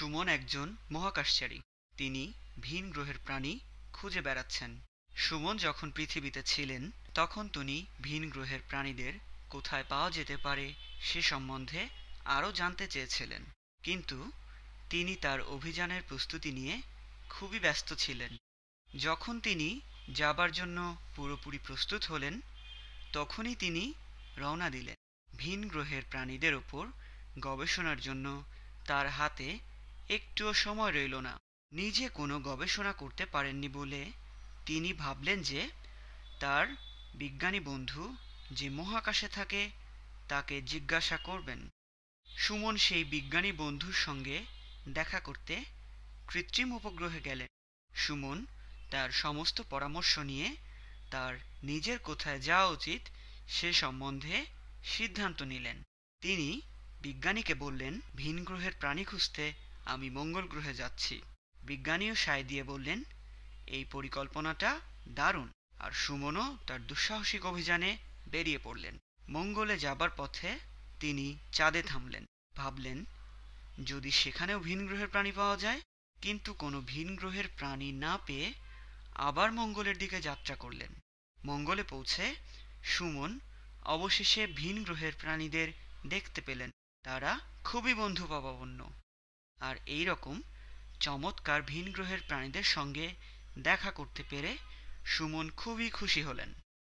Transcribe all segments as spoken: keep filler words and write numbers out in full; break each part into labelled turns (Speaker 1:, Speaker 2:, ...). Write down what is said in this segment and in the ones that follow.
Speaker 1: সুমন একজন মহাকাশচারী। তিনি ভিন গ্রহের প্রাণী খুঁজে বেড়াচ্ছেন। সুমন যখন পৃথিবীতে ছিলেন তখন তিনি ভিন গ্রহের প্রাণীদের কোথায় পাওয়া যেতে পারে সে সম্বন্ধে আরও জানতে চেয়েছিলেন, কিন্তু তিনি তার অভিযানের প্রস্তুতি নিয়ে খুবই ব্যস্ত ছিলেন। যখন তিনি যাবার জন্য পুরোপুরি প্রস্তুত হলেন তখনই তিনি রওনা দিলেন। ভিন গ্রহের প্রাণীদের ওপর গবেষণার জন্য তার হাতে একটুও সময় রইল না। নিজে কোনো গবেষণা করতে পারেননি বলে তিনি ভাবলেন যে তার বিজ্ঞানী বন্ধু যে মহাকাশে থাকে তাকে জিজ্ঞাসা করবেন। সুমন সেই বিজ্ঞানী বন্ধুর সঙ্গে দেখা করতে কৃত্রিম উপগ্রহে গেলেন। সুমন তার সমস্ত পরামর্শ নিয়ে তার নিজের কোথায় যাওয়া উচিত সে সম্বন্ধে সিদ্ধান্ত নিলেন। তিনি বিজ্ঞানীকে বললেন, ভিন গ্রহের প্রাণী খুঁজতে আমি মঙ্গল গ্রহে যাচ্ছি। বিজ্ঞানীও সায় দিয়ে বললেন, এই পরিকল্পনাটা দারুণ। আর সুমনও তার দুঃসাহসিক অভিযানে বেরিয়ে পড়লেন। মঙ্গলে যাবার পথে তিনি চাঁদে থামলেন। ভাবলেন, যদি সেখানেও ভিন গ্রহের প্রাণী পাওয়া যায়। কিন্তু কোনো ভিন গ্রহের প্রাণী না পেয়ে আবার মঙ্গলের দিকে যাত্রা করলেন। মঙ্গলে পৌঁছে সুমন অবশেষে ভিন গ্রহের প্রাণীদের দেখতে পেলেন। তারা খুবই বন্ধুভাবাপন্ন। আর এই রকম চমৎকার ভিন গ্রহের প্রাণীদের সঙ্গে দেখা করতে পেরে সুমন খুবই খুশি হলেন।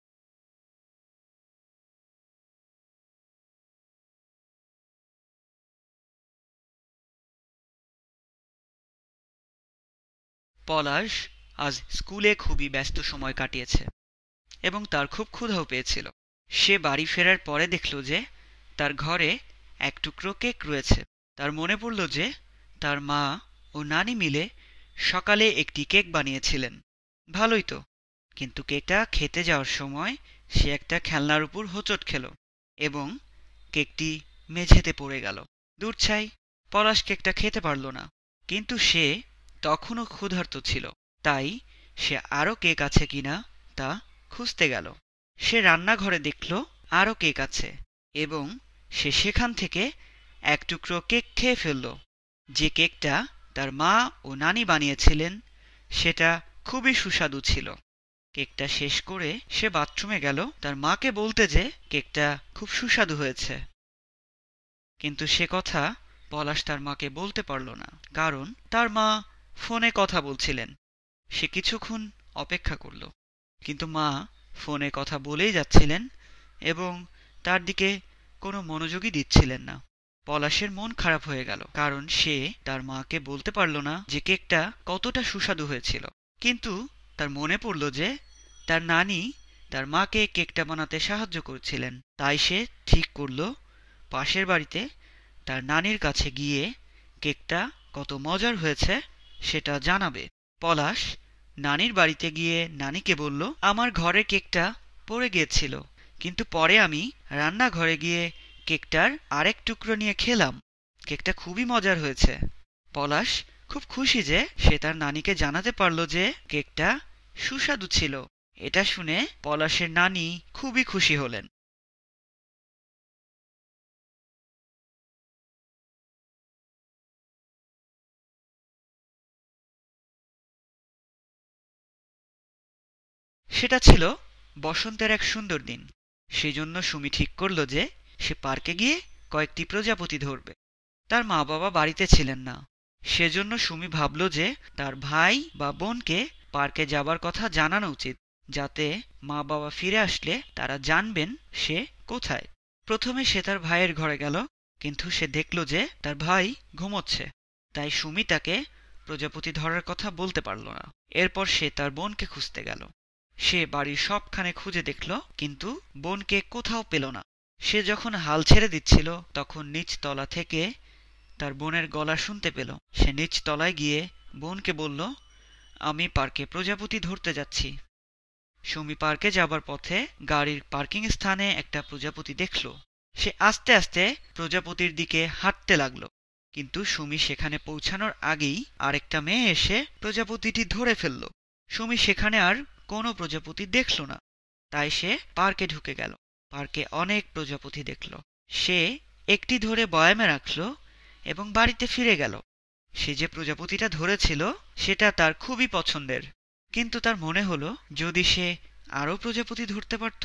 Speaker 1: পলাশ আজ স্কুলে খুবই ব্যস্ত সময় কাটিয়েছে এবং তার খুব ক্ষুধাও পেয়েছিল। সে বাড়ি ফেরার পরে দেখল যে তার ঘরে এক টুকরো কেক রয়েছে। তার মনে পড়ল যে তার মা ও নানি মিলে সকালে একটি কেক বানিয়েছিলেন। ভালোই তো, কিন্তু কেকটা খেতে যাওয়ার সময় সে একটা খেলনার উপর হোঁচট খেল এবং কেকটি মেঝেতে পড়ে গেল। দূর ছাই, পলাশ কেকটা খেতে পারল না। কিন্তু সে তখনও ক্ষুধার্ত ছিল, তাই সে আরও কেক আছে কিনা তা খুঁজতে গেল। সে রান্নাঘরে দেখল আরও কেক আছে এবং সে সেখান থেকে এক টুকরো কেক খেয়ে ফেলল। যে কেকটা তার মা ও নানি বানিয়েছিলেন সেটা খুবই সুস্বাদু ছিল। কেকটা শেষ করে সে বাথরুমে গেল তার মাকে বলতে যে কেকটা খুব সুস্বাদু হয়েছে। কিন্তু সে কথা পলাশ তার মাকে বলতে পারল না, কারণ তার মা ফোনে কথা বলছিলেন। সে কিছুক্ষণ অপেক্ষা করল, কিন্তু মা ফোনে কথা বলেই যাচ্ছিলেন এবং তার দিকে কোনো মনোযোগই দিচ্ছিলেন না। পলাশের মন খারাপ হয়ে গেল, কারণ সে তার মাকে বলতে পারল না যে কেকটা কতটা সুস্বাদু হয়েছিল। কিন্তু তার মনে পড়ল যে তার নানি তার মাকে কেকটা বানাতে সাহায্য করছিলেন। তাই সে ঠিক করল পাশের বাড়িতে তার নানির কাছে গিয়ে কেকটা কত মজার হয়েছে সেটা জানাবে। পলাশ নানির বাড়িতে গিয়ে নানিকে বলল, আমার ঘরের কেকটা পড়ে গিয়েছিল, কিন্তু পরে আমি রান্নাঘরে গিয়ে কেকটার আরেক টুকরো নিয়ে খেলাম। কেকটা খুবই মজার হয়েছে। পলাশ খুব খুশি যে সে তার নানিকে জানাতে পারল যে কেকটা সুস্বাদু ছিল। এটা শুনে পলাশের নানি খুবই খুশি হলেন। সেটা ছিল বসন্তের এক সুন্দর দিন। সেজন্য সুমি ঠিক করল যে সে পার্কে গিয়ে কয়েকটি প্রজাপতি ধরবে। তার মা বাবা বাড়িতে ছিলেন না, সেজন্য সুমি ভাবল যে তার ভাই বা বোনকে পার্কে যাবার কথা জানানো উচিত, যাতে মা বাবা ফিরে আসলে তারা জানবেন সে কোথায়। প্রথমে সে তার ভাইয়ের ঘরে গেল, কিন্তু সে দেখল যে তার ভাই ঘুমোচ্ছে। তাই সুমি তাকে প্রজাপতি ধরার কথা বলতে পারল না। এরপর সে তার বোনকে খুঁজতে গেল। সে বাড়ির সবখানে খুঁজে দেখল, কিন্তু বোনকে কোথাও পেল না। সে যখন হাল ছেড়ে দিচ্ছিল তখন নিচ তলা থেকে তার বোনের গলা শুনতে পেল। সে নিচ তলায় গিয়ে বোনকে বলল, আমি পার্কে প্রজাপতি ধরতে যাচ্ছি। সুমি পার্কে যাবার পথে গাড়ির পার্কিং স্থানে একটা প্রজাপতি দেখল। সে আস্তে আস্তে প্রজাপতির দিকে হাঁটতে লাগলো, কিন্তু সুমি সেখানে পৌঁছানোর আগেই আরেকটা মেয়ে এসে প্রজাপতিটি ধরে ফেলল। সুমি সেখানে আর কোনো প্রজাপতি দেখল না, তাই সে পার্কে ঢুকে গেল। পার্কে অনেক প্রজাপতি দেখল। সে একটি ধরে বয়ামে রাখল এবং বাড়িতে ফিরে গেল। সে যে প্রজাপতিটা ধরেছিল সেটা তার খুবই পছন্দের, কিন্তু তার মনে হলো যদি সে আরও প্রজাপতি ধরতে পারত।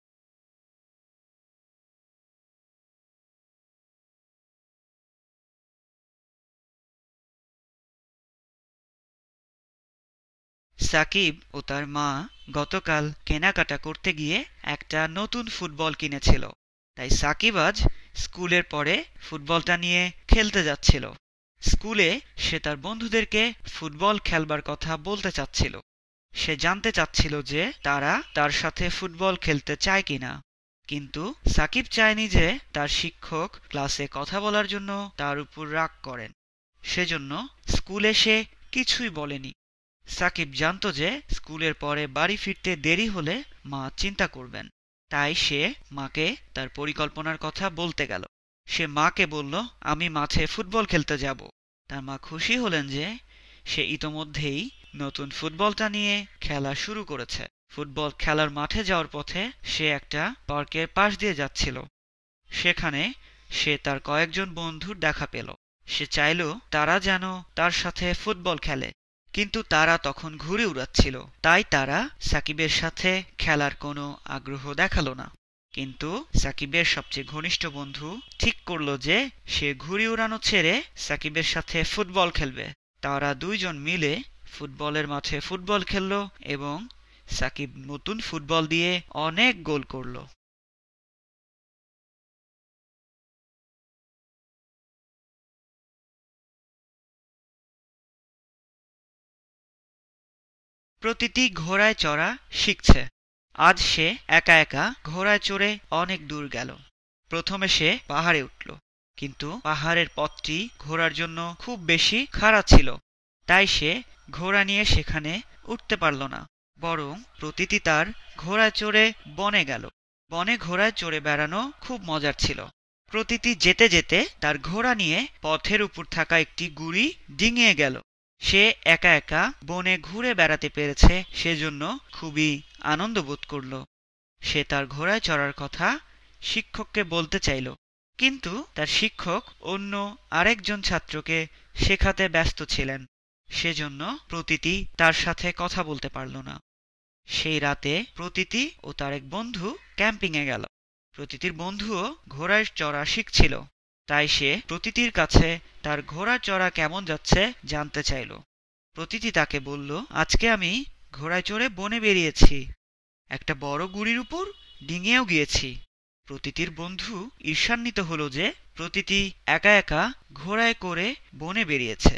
Speaker 1: সাকিব ও তার মা গতকাল কেনাকাটা করতে গিয়ে একটা নতুন ফুটবল কিনেছিল, তাই সাকিব আজ স্কুলের পরে ফুটবলটা নিয়ে খেলতে যাচ্ছিল। স্কুলে সে তার বন্ধুদেরকে ফুটবল খেলবার কথা বলতে চাচ্ছিল। সে জানতে চাচ্ছিল যে তারা তার সাথে ফুটবল খেলতে চায় কিনা, কিন্তু সাকিব চায়নি যে তার শিক্ষক ক্লাসে কথা বলার জন্য তার উপর রাগ করেন। সেজন্য স্কুলে সে কিছুই বলেনি। সাকিব জানতো যে স্কুলের পরে বাড়ি ফিরতে দেরি হলে মা চিন্তা করবেন, তাই সে মাকে তার পরিকল্পনার কথা বলতে গেল। সে মাকে বলল, আমি মাঠে ফুটবল খেলতে যাব। তার মা খুশি হলেন যে সে ইতোমধ্যেই নতুন ফুটবলটা নিয়ে খেলা শুরু করেছে। ফুটবল খেলার মাঠে যাওয়ার পথে সে একটা পার্কের পাশ দিয়ে যাচ্ছিল। সেখানে সে তার কয়েকজন বন্ধুর দেখা পেল। সে চাইল তারা যেন তার সাথে ফুটবল খেলে, কিন্তু তারা তখন ঘুড়ি উড়াচ্ছিল, তাই তারা সাকিবের সাথে খেলার কোনো আগ্রহ দেখালো না। কিন্তু সাকিবের সবচেয়ে ঘনিষ্ঠ বন্ধু ঠিক করল যে সে ঘুড়ি উড়ানো ছেড়ে সাকিবের সাথে ফুটবল খেলবে। তারা দুইজন মিলে ফুটবলের মাঠে ফুটবল খেলল এবং সাকিব নতুন ফুটবল দিয়ে অনেক গোল করল। প্রতিটি ঘোড়ায় চড়া শিখছে। আজ সে একা একা ঘোড়ায় চড়ে অনেক দূর গেল। প্রথমে সে পাহাড়ে উঠল, কিন্তু পাহাড়ের পথটি ঘোড়ার জন্য খুব বেশি খাড়া ছিল, তাই সে ঘোড়া নিয়ে সেখানে উঠতে পারল না। বরং প্রতিটি তার ঘোড়ায় চড়ে বনে গেল। বনে ঘোড়ায় চড়ে বেড়ানো খুব মজার ছিল। প্রতিটি যেতে যেতে তার ঘোড়া নিয়ে পথের উপর থাকা একটি গুড়ি ডিঙিয়ে গেল। সে একা একা বনে ঘুরে বেড়াতে পেরেছে, সেজন্য খুবই আনন্দ বোধ করল। সে তার ঘোড়ায় চড়ার কথা শিক্ষককে বলতে চাইল, কিন্তু তার শিক্ষক অন্য আরেকজন ছাত্রকে শেখাতে ব্যস্ত ছিলেন, সেজন্য প্রতীতি তার সাথে কথা বলতে পারল না। সেই রাতে প্রতীতি ও তার এক বন্ধু ক্যাম্পিংয়ে গেল। প্রতীতির বন্ধুও ঘোড়ায় চড়া শিখছিল, তাই সে প্রতীতির কাছে তার ঘোড়া চড়া কেমন যাচ্ছে জানতে চাইল। প্রতীতি তাকে বলল, আজকে আমি ঘোড়ায় চড়ে বনে বেরিয়েছি, একটা বড় গুড়ির উপর ডিঙিয়েও গিয়েছি। প্রতীতির বন্ধু ঈর্ষান্বিত হল যে প্রতীতি একা একা ঘোড়ায় করে বনে বেরিয়েছে।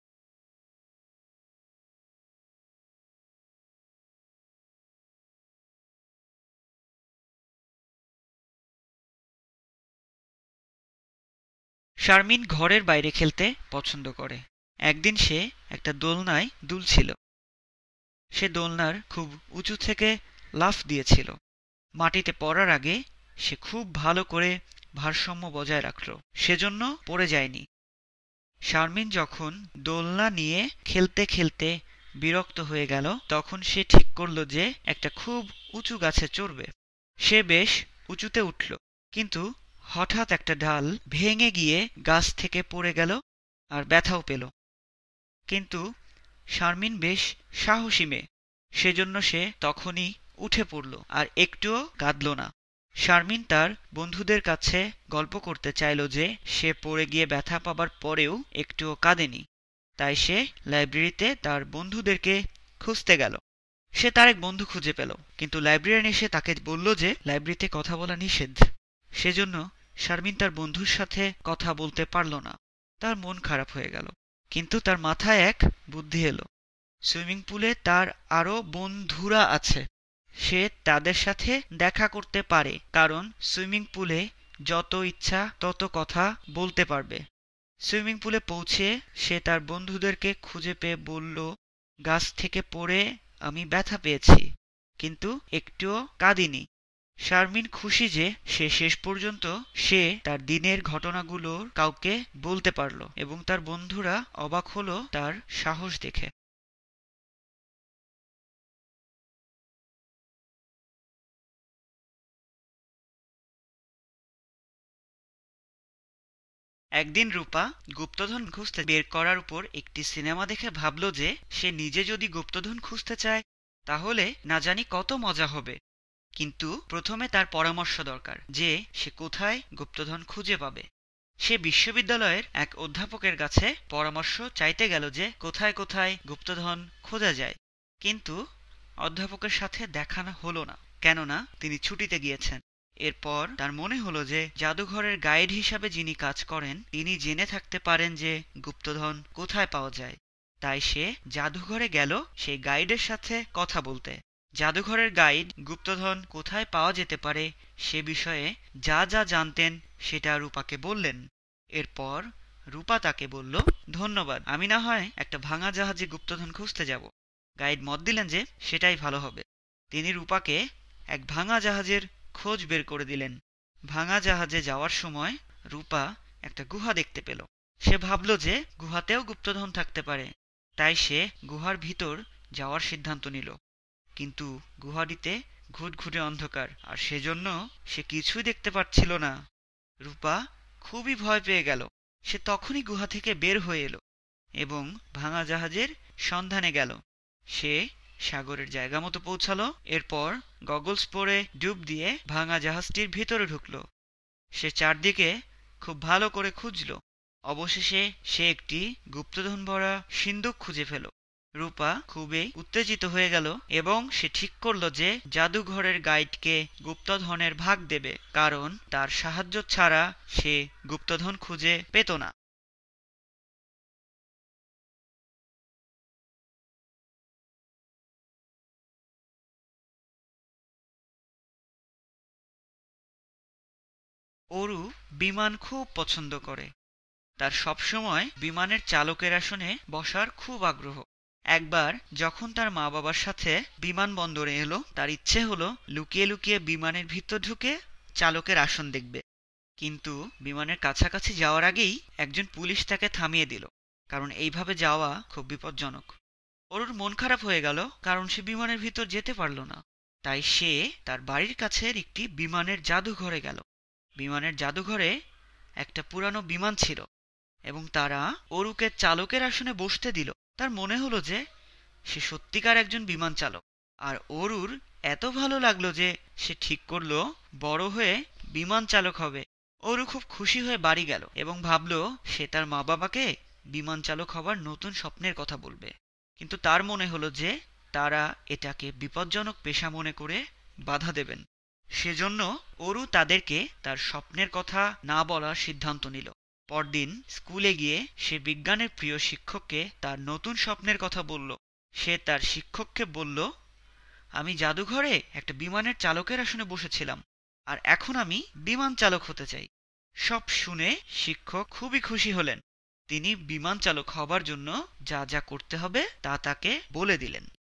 Speaker 1: শারমিন ঘরের বাইরে খেলতে পছন্দ করে। একদিন সে একটা দোলনায় দুলছিল। সে দোলনার খুব উঁচু থেকে লাফ দিয়েছিল। মাটিতে পড়ার আগে সে খুব ভালো করে ভারসাম্য বজায় রাখল, সেজন্য পড়ে যায়নি। শারমিন যখন দোলনা নিয়ে খেলতে খেলতে বিরক্ত হয়ে গেল, তখন সে ঠিক করল যে একটা খুব উঁচু গাছে চড়বে। সে বেশ উঁচুতে উঠল, কিন্তু হঠাৎ একটা ডাল ভেঙে গিয়ে গাছ থেকে পড়ে গেল আর ব্যথাও পেল। কিন্তু শারমিন বেশ সাহসী মেয়ে, সেজন্য সে তখনই উঠে পড়ল আর একটুও কাঁদল না। শারমিন তার বন্ধুদের কাছে গল্প করতে চাইল যে সে পড়ে গিয়ে ব্যথা পাবার পরেও একটুও কাঁদেনি। তাই সে লাইব্রেরিতে তার বন্ধুদেরকে খুঁজতে গেল। সে তার এক বন্ধু খুঁজে পেল, কিন্তু লাইব্রেরিয়ান এসে তাকে বলল যে লাইব্রেরিতে কথা বলা নিষেধ। সেজন্য শারমিন তার বন্ধুর সাথে কথা বলতে পারল না। তার মন খারাপ হয়ে গেল, কিন্তু তার মাথায় এক বুদ্ধি এলো। সুইমিং পুলে তার আরও বন্ধুরা আছে, সে তাদের সাথে দেখা করতে পারে, কারণ সুইমিং পুলে যত ইচ্ছা তত কথা বলতে পারবে। সুইমিং পুলে পৌঁছে সে তার বন্ধুদেরকে খুঁজে পেয়ে বলল, গাছ থেকে পড়ে আমি ব্যথা পেয়েছি, কিন্তু একটুও কাঁদিনি। শারমিন খুশি যে সে শেষ পর্যন্ত সে তার দিনের ঘটনাগুলো কাউকে বলতে পারল, এবং তার বন্ধুরা অবাক হলো তার সাহস দেখে। একদিন রূপা গুপ্তধন খুঁজতে বের করার উপর একটি সিনেমা দেখে ভাবল যে সে নিজে যদি গুপ্তধন খুঁজতে চায় তাহলে না জানি কত মজা হবে। কিন্তু প্রথমে তার পরামর্শ দরকার যে সে কোথায় গুপ্তধন খুঁজে পাবে। সে বিশ্ববিদ্যালয়ের এক অধ্যাপকের কাছে পরামর্শ চাইতে গেল যে কোথায় কোথায় গুপ্তধন খোঁজা যায়। কিন্তু অধ্যাপকের সাথে দেখা হলো না, কেননা তিনি ছুটিতে গিয়েছেন। এরপর তার মনে হলো যে জাদুঘরের গাইড হিসাবে যিনি কাজ করেন তিনি জেনে থাকতে পারেন যে গুপ্তধন কোথায় পাওয়া যায়। তাই সে জাদুঘরে গেল সেই গাইডের সাথে কথা বলতে। জাদুঘরের গাইড গুপ্তধন কোথায় পাওয়া যেতে পারে সে বিষয়ে যা যা জানতেন সেটা রূপাকে বললেন। এরপর রূপা তাকে বলল, ধন্যবাদ, আমি না হয় একটা ভাঙা জাহাজে গুপ্তধন খুঁজতে যাব। গাইড মত দিলেন যে সেটাই ভালো হবে। তিনি রূপাকে এক ভাঙা জাহাজের খোঁজ বের করে দিলেন। ভাঙা জাহাজে যাওয়ার সময় রূপা একটা গুহা দেখতে পেল। সে ভাবল যে গুহাতেও গুপ্তধন থাকতে পারে, তাই সে গুহার ভিতর যাওয়ার সিদ্ধান্ত নিল। কিন্তু গুহাটিতে ঘুটঘুটে অন্ধকার, আর সেজন্য সে কিছুই দেখতে পাচ্ছিল না। রূপা খুবই ভয় পেয়ে গেল। সে তখনই গুহা থেকে বের হয়ে এলো এবং ভাঙা জাহাজের সন্ধানে গেল। সে সাগরের জায়গা মতো পৌঁছালো। এরপর গগলস পরে ডুব দিয়ে ভাঙা জাহাজটির ভিতরে ঢুকলো। সে চারদিকে খুব ভালো করে খুঁজল। অবশেষে সে একটি গুপ্তধন ভরা সিন্দুক খুঁজে পেল। রূপা খুবই উত্তেজিত হয়ে গেল এবং সে ঠিক করল যে জাদুঘরের গাইডকে গুপ্তধনের ভাগ দেবে, কারণ তার সাহায্য ছাড়া সে গুপ্তধন খুঁজে পেত না। অরু বিমান খুব পছন্দ করে। তার সবসময় বিমানের চালকের আসনে বসার খুব আগ্রহ। একবার যখন তার মা বাবার সাথে বিমানবন্দরে এলো, তার ইচ্ছে হলো লুকিয়ে লুকিয়ে বিমানের ভিতর ঢুকে চালকের আসন দেখবে। কিন্তু বিমানের কাছাকাছি যাওয়ার আগেই একজন পুলিশ তাকে থামিয়ে দিল, কারণ এইভাবে যাওয়া খুব বিপজ্জনক। অরুর মন খারাপ হয়ে গেল, কারণ সে বিমানের ভিতর যেতে পারল না। তাই সে তার বাড়ির কাছের একটি বিমানের জাদুঘরে গেল। বিমানের জাদুঘরে একটা পুরানো বিমান ছিল এবং তারা অরুকে চালকের আসনে বসতে দিল। তার মনে হলো যে সে সত্যিকার একজন বিমান চালক। আর অরুর এত ভালো লাগলো যে সে ঠিক করলো বড় হয়ে বিমান চালক হবে। অরু খুব খুশি হয়ে বাড়ি গেল এবং ভাবল সে তার মা বাবাকে বিমান চালক হবার নতুন স্বপ্নের কথা বলবে। কিন্তু তার মনে হলো যে তারা এটাকে বিপজ্জনক পেশা মনে করে বাধা দেবেন। সেজন্য অরু তাদেরকে তার স্বপ্নের কথা না বলার সিদ্ধান্ত নিল। পরদিন স্কুলে গিয়ে সে বিজ্ঞানের প্রিয় শিক্ষককে তার নতুন স্বপ্নের কথা বলল। সে তার শিক্ষককে বলল, আমি জাদুঘরে একটা বিমানের চালকের আসনে বসেছিলাম, আর এখন আমি বিমান চালক হতে চাই। সব শুনে শিক্ষক খুবই খুশি হলেন। তিনি বিমান চালক হবার জন্য যা যা করতে হবে তা তাকে বলে দিলেন।